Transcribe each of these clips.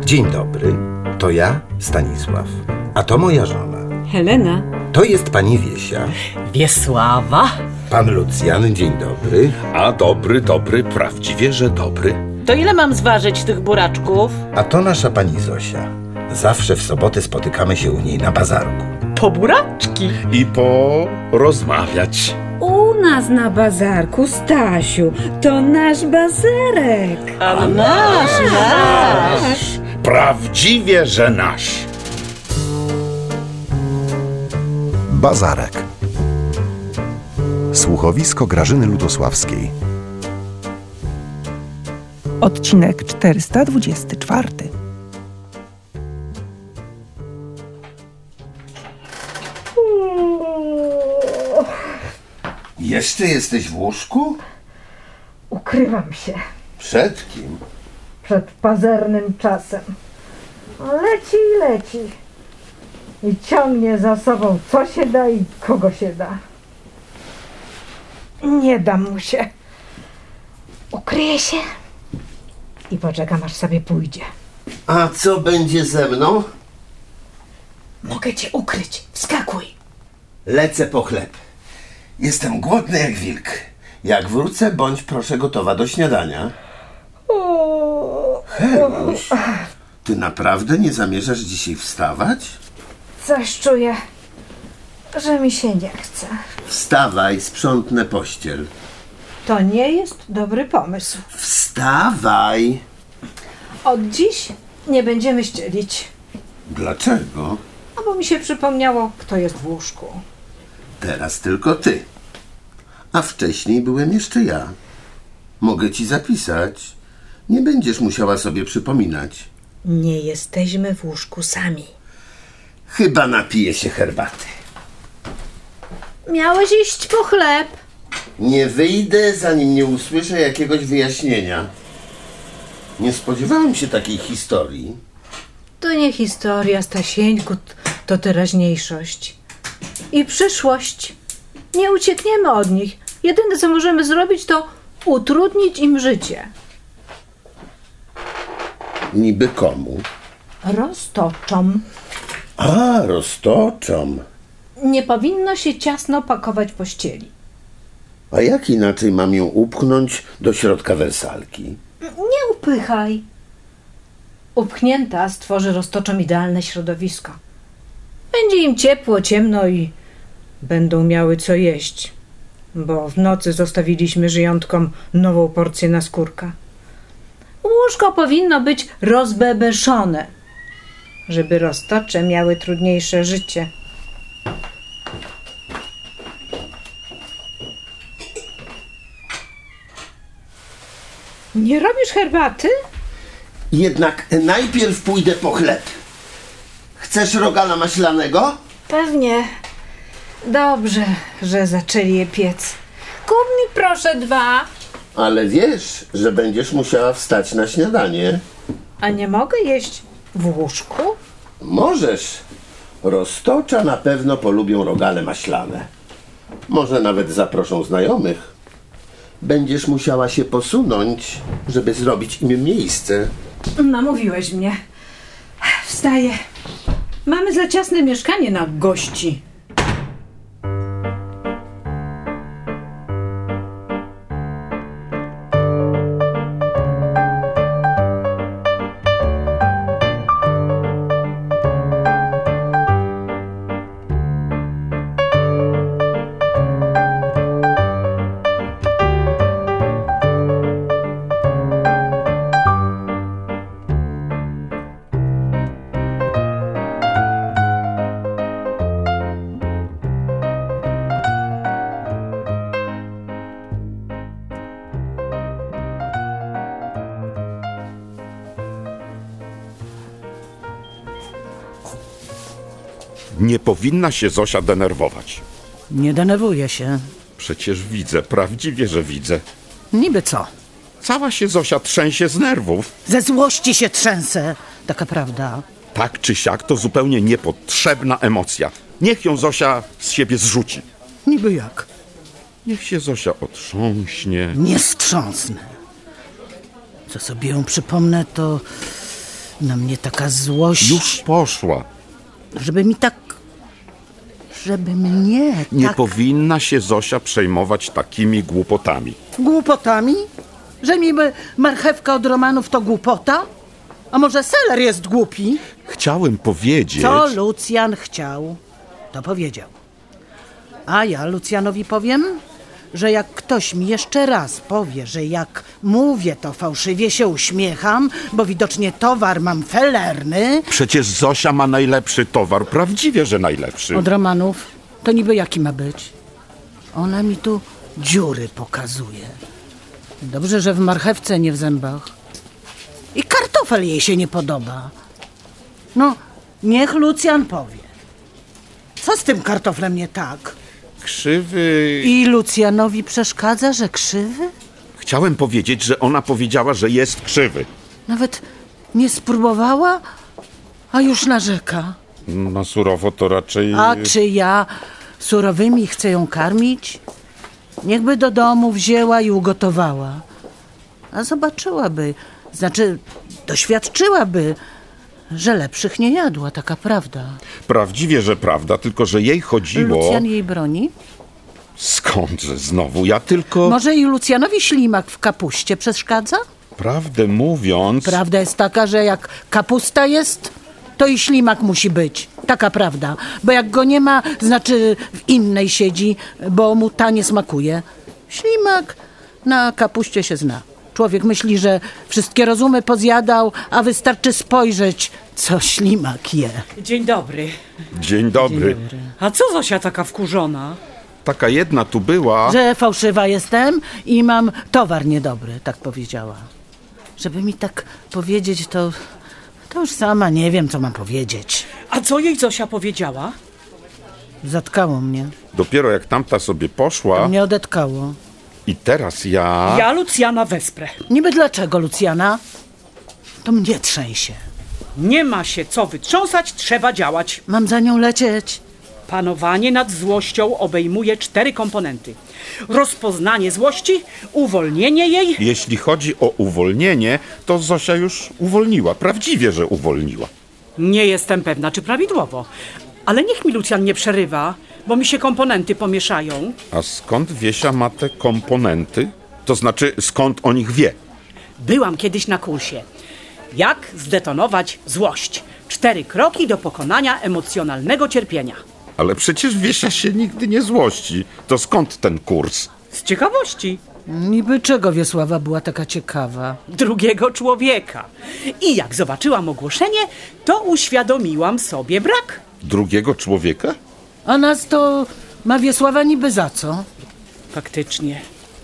Dzień dobry, to ja, Stanisław, a to moja żona. Helena. To jest pani Wiesia. Wiesława. Pan Lucjan, dzień dobry. A dobry, prawdziwie, że dobry. To ile mam zważyć tych buraczków? A to nasza pani Zosia. Zawsze w soboty spotykamy się u niej na bazarku. Po buraczki. I porozmawiać. U nas na bazarku, Stasiu, to nasz bazarek. A nasz. Prawdziwie, że nasz. Bazarek. Słuchowisko Grażyny Ludosławskiej. Odcinek 424. Jeszcze jesteś w łóżku? Ukrywam się Przed kim? przed pazernym czasem. Leci i leci. I ciągnie za sobą co się da i kogo się da. Nie dam mu się. Ukryję się i poczekam, aż sobie pójdzie. A co będzie ze mną? Mogę cię ukryć. Wskakuj. Lecę po chleb. Jestem głodny jak wilk. Jak wrócę, bądź proszę gotowa do śniadania. Heluś, ty naprawdę nie zamierzasz dzisiaj wstawać? Coś czuję, że mi się nie chce. Wstawaj, sprzątnę pościel. To nie jest dobry pomysł. Wstawaj! Od dziś nie będziemy ścielić. Dlaczego? A bo mi się przypomniało, kto jest w łóżku. Teraz tylko ty. A wcześniej byłem jeszcze ja. Mogę ci zapisać. Nie będziesz musiała sobie przypominać. Nie jesteśmy w łóżku sami. Chyba napiję się herbaty. Miałeś iść po chleb. Nie wyjdę, zanim nie usłyszę jakiegoś wyjaśnienia. Nie spodziewałem się takiej historii. To nie historia, Stasieńku, to teraźniejszość. I przyszłość. Nie uciekniemy od nich. Jedyne, co możemy zrobić, to utrudnić im życie. Niby komu? Roztoczom. A, roztoczom. Nie powinno się ciasno pakować pościeli. A jak inaczej mam ją upchnąć do środka wersalki? Nie upychaj. Upchnięta stworzy roztoczom idealne środowisko. Będzie im ciepło, ciemno i będą miały co jeść, bo w nocy zostawiliśmy żyjątkom nową porcję naskórka. Łóżko powinno być rozbebeszone, żeby roztocze miały trudniejsze życie. Nie robisz herbaty? Jednak najpierw pójdę po chleb. Chcesz rogala maślanego? Pewnie. Dobrze, że zaczęli je piec. Kup mi proszę 2. Ale wiesz, że będziesz musiała wstać na śniadanie. A nie mogę jeść w łóżku? Możesz. Roztocza na pewno polubią rogale maślane. Może nawet zaproszą znajomych. Będziesz musiała się posunąć, żeby zrobić im miejsce. Namówiłeś mnie. Wstaję. Mamy za ciasne mieszkanie na gości. Nie powinna się Zosia denerwować. Nie denerwuję się. Przecież widzę, prawdziwie, że widzę. Niby co? Cała się Zosia trzęsie z nerwów. Ze złości się trzęsę. Taka prawda. Tak czy siak to zupełnie niepotrzebna emocja. Niech ją Zosia z siebie zrzuci. Niby jak? Niech się Zosia otrząśnie. Nie wstrząsnę. Co sobie ją przypomnę, to Na mnie taka złość, Już poszła. żeby mnie Nie tak powinna się Zosia przejmować takimi głupotami. głupotami? Że niby marchewka od Romanów to głupota? A może seler jest głupi? Chciałem powiedzieć... Co Lucjan chciał, to powiedział. A ja Lucjanowi powiem, że jak ktoś mi jeszcze raz powie, że jak mówię, to fałszywie się uśmiecham, bo widocznie towar mam felerny Przecież Zosia ma najlepszy towar, prawdziwie, że najlepszy. od Romanów, to niby jaki ma być? Ona mi tu dziury pokazuje. Dobrze, że w marchewce, nie w zębach. I kartofel jej się nie podoba. No, niech Lucjan powie. Co z tym kartoflem nie tak? Krzywy... I Lucjanowi przeszkadza, że krzywy? Chciałem powiedzieć, że ona powiedziała, że jest krzywy. Nawet nie spróbowała, a już narzeka. Na surowo to raczej... A czy ja surowymi chcę ją karmić? Niechby do domu wzięła i ugotowała. A zobaczyłaby, znaczy doświadczyłaby, że lepszych nie jadła, taka prawda. Prawdziwie, że prawda, tylko że jej chodziło... Lucjan jej broni? Skądże znowu? Ja tylko... Może i Lucjanowi ślimak w kapuście przeszkadza? Prawdę mówiąc... Prawda jest taka, że jak kapusta jest, to i ślimak musi być. Taka prawda. Bo jak go nie ma, znaczy w innej siedzi, bo mu ta nie smakuje. Ślimak na kapuście się zna. Człowiek myśli, że wszystkie rozumy pozjadał, a wystarczy spojrzeć, co ślimak je. Dzień dobry. Dzień dobry. A co Zosia taka wkurzona? Taka jedna tu była... Że fałszywa jestem i mam towar niedobry, tak powiedziała. Żeby mi tak powiedzieć, to już sama nie wiem, co mam powiedzieć. A co jej Zosia powiedziała? Zatkało mnie. Dopiero jak tamta sobie poszła... Mnie odetkało. I teraz ja... Ja Lucjana wesprę. Niby dlaczego, Lucjana? To mnie trzęsie. Nie ma się co wytrząsać, trzeba działać. Mam za nią lecieć. Panowanie nad złością obejmuje 4 komponenty. Rozpoznanie złości, uwolnienie jej... Jeśli chodzi o uwolnienie, to Zosia już uwolniła. Prawdziwie, że uwolniła. Nie jestem pewna, czy prawidłowo. Ale niech mi Lucjan nie przerywa, bo mi się komponenty pomieszają. A skąd Wiesia ma te komponenty? To znaczy, skąd o nich wie? Byłam kiedyś na kursie. Jak zdetonować złość? 4 kroki do pokonania emocjonalnego cierpienia. Ale przecież Wiesia się nigdy nie złości. To skąd ten kurs? Z ciekawości. Niby czego Wiesława była taka ciekawa? Drugiego człowieka. I jak zobaczyłam ogłoszenie, to uświadomiłam sobie brak. Drugiego człowieka? A nas to ma Wiesława niby za co? Faktycznie.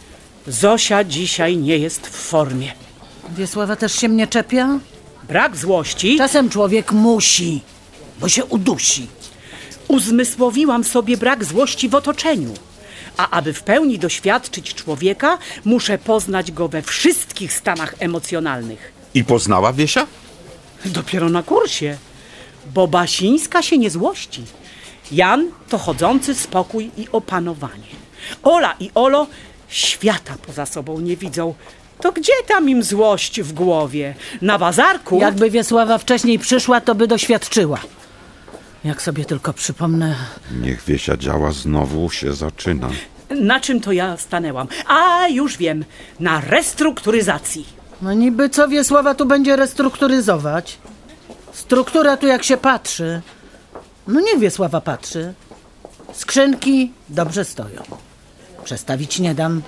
Zosia dzisiaj nie jest w formie. Wiesława też się mnie czepia? Brak złości Czasem człowiek musi, bo się udusi. uzmysłowiłam sobie brak złości w otoczeniu. A aby w pełni doświadczyć człowieka, muszę poznać go we wszystkich stanach emocjonalnych. I poznała Wiesia? Dopiero na kursie. Bo Basińska się nie złości. Jan to chodzący spokój i opanowanie. Ola i Olo świata poza sobą nie widzą. To gdzie tam im złość w głowie? Na bazarku? Jakby Wiesława wcześniej przyszła, to by doświadczyła. Jak sobie tylko przypomnę... Niech Wiesia działa, znowu się zaczyna. Na czym to ja stanęłam? A, już wiem. Na restrukturyzacji. No niby co Wiesława tu będzie restrukturyzować? Struktura tu jak się patrzy. No niech Wiesława patrzy. Skrzynki dobrze stoją. Przestawić nie dam.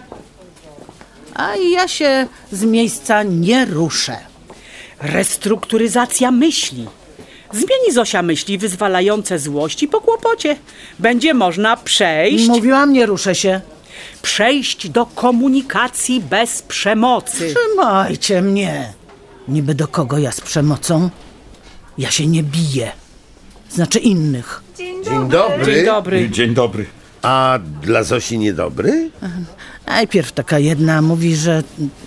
A ja się z miejsca nie ruszę. Restrukturyzacja myśli. Zmieni Zosia myśli wyzwalające złość i po kłopocie. Będzie można Mówiłam, nie ruszę się. przejść do komunikacji bez przemocy. Trzymajcie mnie. Niby do kogo ja z przemocą? Ja się nie biję. Znaczy innych. Dzień dobry. Dzień dobry. Dzień dobry. A dla Zosi niedobry? Najpierw taka jedna mówi, że...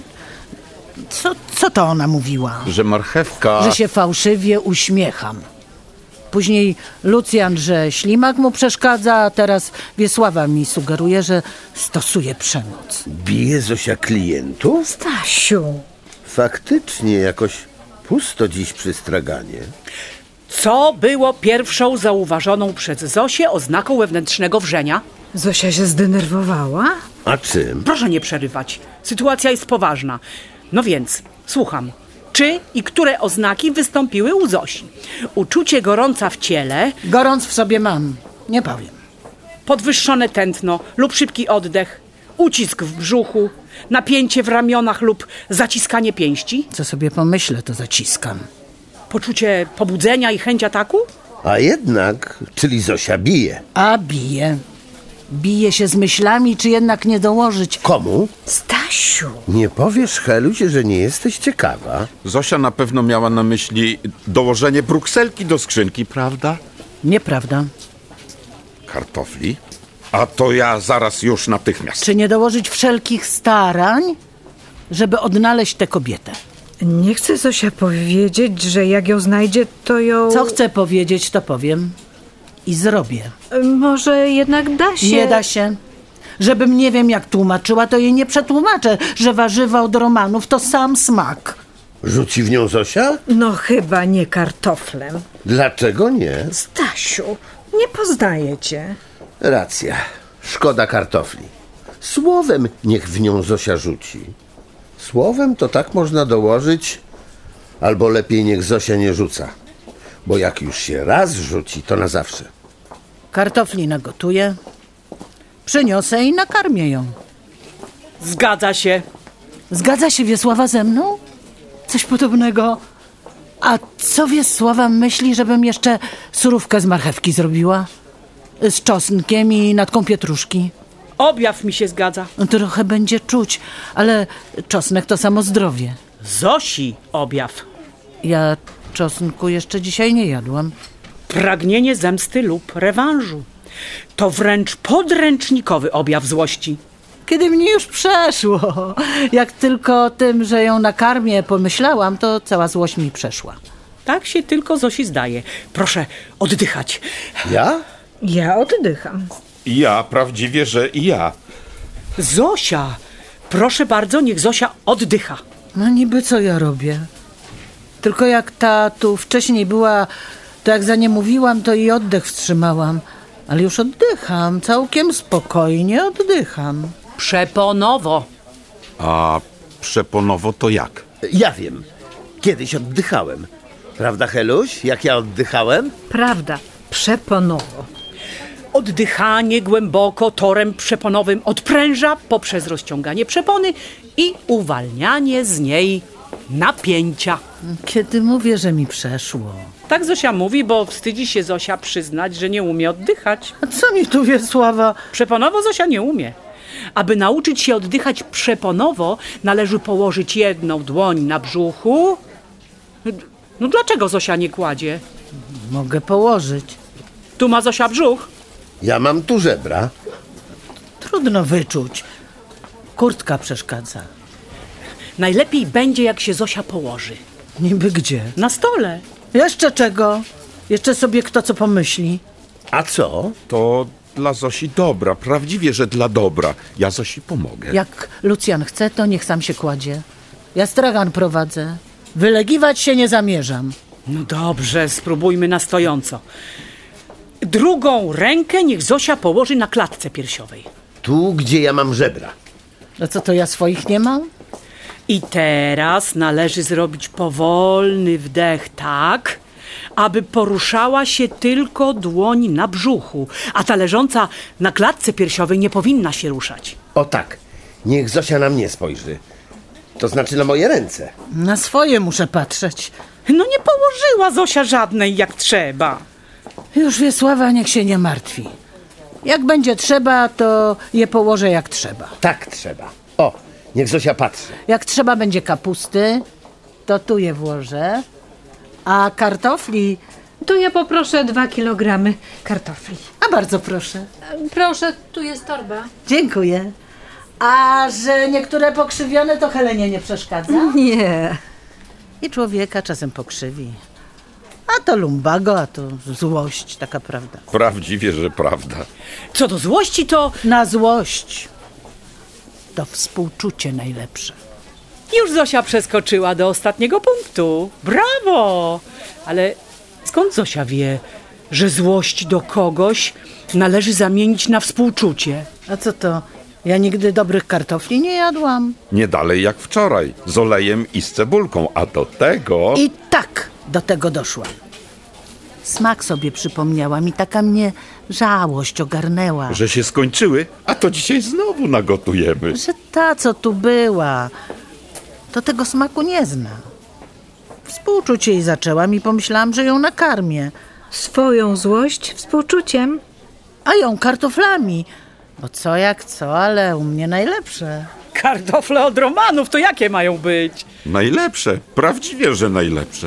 Co to ona mówiła? Że marchewka... Że się fałszywie uśmiecham. Później Lucjan, że ślimak mu przeszkadza, a teraz Wiesława mi sugeruje, że stosuje przemoc. Bije Zosia klientów? Stasiu, Faktycznie jakoś pusto dziś przy straganie. Co było pierwszą zauważoną przez Zosię oznaką wewnętrznego wrzenia? Zosia się zdenerwowała? A czym? Proszę nie przerywać. Sytuacja jest poważna. No więc, słucham. Czy i które oznaki wystąpiły u Zosi? Uczucie gorąca w ciele, Gorąc w sobie mam, nie powiem. podwyższone tętno lub szybki oddech, ucisk w brzuchu, napięcie w ramionach lub zaciskanie pięści, Co sobie pomyślę, to zaciskam. poczucie pobudzenia i chęć ataku? A jednak, czyli Zosia bije. A bije. Bije się z myślami, czy jednak nie dołożyć. Komu? Stasiu! Nie powiesz, Heluś, że nie jesteś ciekawa? Zosia na pewno miała na myśli dołożenie brukselki do skrzynki, prawda? Nieprawda. Kartofli? A to ja zaraz już natychmiast. Czy nie dołożyć wszelkich starań, żeby odnaleźć tę kobietę? Nie chce Zosia powiedzieć, że jak ją znajdzie, to ją... Co chcę powiedzieć, to powiem. I zrobię. Może jednak da się... Nie da się. Żebym nie wiem jak tłumaczyła, to jej nie przetłumaczę, że warzywa od romanów to sam smak. Rzuci w nią Zosia? No chyba nie kartoflem. Dlaczego nie? Stasiu, nie poznaję cię. Racja. Szkoda kartofli. Słowem niech w nią Zosia rzuci. Słowem to tak można dołożyć, albo lepiej niech Zosia nie rzuca. Bo jak już się raz rzuci, to na zawsze. Kartofli nagotuję, przyniosę i nakarmię ją. Zgadza się. Zgadza się Wiesława ze mną? Coś podobnego. A co Wiesława myśli, żebym jeszcze surówkę z marchewki zrobiła? Z czosnkiem i natką pietruszki. Objaw mi się zgadza. Trochę będzie czuć, ale czosnek to samo zdrowie. Zosi objaw. Ja czosnku jeszcze dzisiaj nie jadłam. Pragnienie zemsty lub rewanżu. To wręcz podręcznikowy objaw złości. Kiedy mnie już przeszło. Jak tylko o tym, że ją nakarmię, pomyślałam, to cała złość mi przeszła. Tak się tylko Zosi zdaje. Proszę oddychać. Ja? Ja oddycham. Ja, prawdziwie, że i ja. Zosia, proszę bardzo, niech Zosia oddycha. No niby co ja robię? Tylko jak ta tu wcześniej była, to jak za nie mówiłam, to i oddech wstrzymałam. Ale już oddycham, całkiem spokojnie oddycham. Przeponowo. A przeponowo to jak? Ja wiem. Kiedyś oddychałem. Prawda, Heluś? Jak ja oddychałem? Prawda, przeponowo. Oddychanie głęboko torem przeponowym odpręża poprzez rozciąganie przepony i uwalnianie z niej napięcia. Kiedy mówię, że mi przeszło. Tak Zosia mówi, bo wstydzi się Zosia przyznać, że nie umie oddychać. A co mi tu Wiesława? Przeponowo Zosia nie umie. Aby nauczyć się oddychać przeponowo, należy położyć jedną dłoń na brzuchu. No dlaczego Zosia nie kładzie? Mogę położyć. Tu ma Zosia brzuch. Ja mam tu żebra. Trudno wyczuć. Kurtka przeszkadza. Najlepiej będzie, jak się Zosia położy. Niby gdzie? Na stole. Jeszcze czego? Jeszcze sobie kto co pomyśli. A co? To dla Zosi dobra, prawdziwie, że dla dobra. Ja Zosi pomogę. Jak Lucjan chce, to niech sam się kładzie. Ja stragan prowadzę. Wylegiwać się nie zamierzam. No dobrze, spróbujmy na stojąco. Drugą rękę niech Zosia położy na klatce piersiowej. Tu, gdzie ja mam żebra. No co to ja swoich nie mam? I teraz należy zrobić powolny wdech tak, aby poruszała się tylko dłoń na brzuchu, a ta leżąca na klatce piersiowej nie powinna się ruszać. O tak. Niech Zosia na mnie spojrzy. To znaczy na moje ręce. Na swoje muszę patrzeć. No nie położyła Zosia żadnej jak trzeba. Już Wiesława niech się nie martwi. Jak będzie trzeba, to je położę jak trzeba. Tak trzeba. O, niech Zosia patrzy. Jak trzeba będzie kapusty, to tu je włożę. A kartofli, To ja poproszę 2 kilogramy kartofli. a bardzo proszę. Proszę, tu jest torba. Dziękuję. A że niektóre pokrzywione, to Helenie nie przeszkadza? Nie. I człowieka czasem pokrzywi. A to lumbago, a to złość, taka prawda. Prawdziwie, że prawda. Co do złości, to Na złość to współczucie najlepsze. Już Zosia przeskoczyła do ostatniego punktu. Brawo! Ale skąd Zosia wie, że złość do kogoś należy zamienić na współczucie? A co to? Ja nigdy dobrych kartofli nie jadłam. Nie dalej jak wczoraj, z olejem i z cebulką, a do tego... I tak do tego doszłam. Smak sobie przypomniałam i taka mnie żałość ogarnęła. Że się skończyły, a to dzisiaj znowu nagotujemy. Że ta, co tu była, to tego smaku nie zna. Współczuć jej zaczęłam i pomyślałam, że ją nakarmię. Swoją złość współczuciem. A ją kartoflami. Bo co jak co, ale u mnie najlepsze. Kartofle od Romanów to jakie mają być? Najlepsze, prawdziwie, że najlepsze.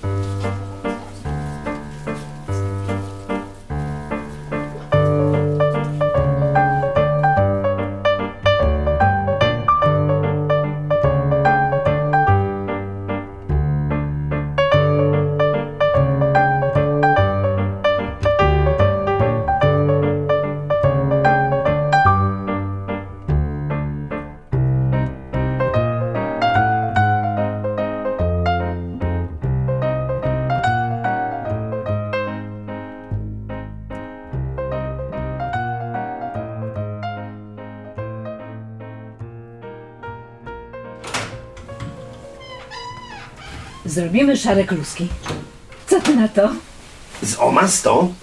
Zrobimy szare kluski. Co ty na to? Z omastą?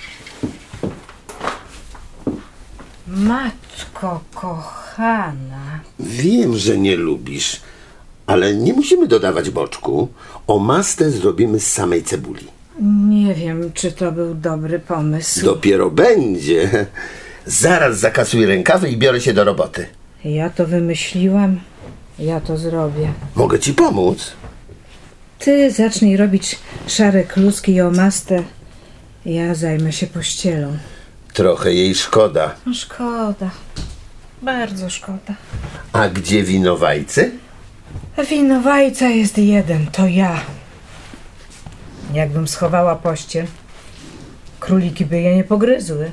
Matko kochana. Wiem, że nie lubisz, ale nie musimy dodawać boczku. Omastę zrobimy z samej cebuli. Nie wiem, czy to był dobry pomysł. Dopiero będzie. Zaraz zakasuj rękawy i biorę się do roboty. Ja to wymyśliłam. Ja to zrobię. Mogę ci pomóc? Ty zacznij robić szare kluski i omastę. Ja zajmę się pościelą. Trochę jej szkoda. No szkoda. Bardzo szkoda. A gdzie winowajcy? Winowajca jest jeden, to ja. Jakbym schowała pościel, króliki by je nie pogryzły.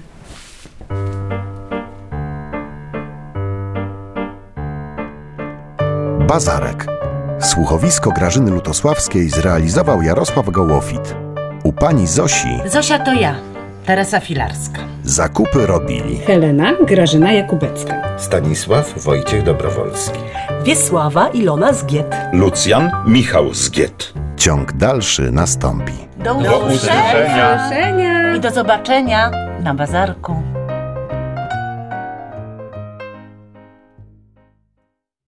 Bazarek. Słuchowisko Grażyny Lutosławskiej zrealizował Jarosław Gołofit. U pani Zosi Zosia to ja, Teresa Filarska. zakupy robili Helena Grażyna Jakubecka. Stanisław Wojciech Dobrowolski. Wiesława Ilona Zgiet. Lucjan Michał Zgiet. Ciąg dalszy nastąpi. Do usłyszenia. Proszenia. i do zobaczenia na bazarku.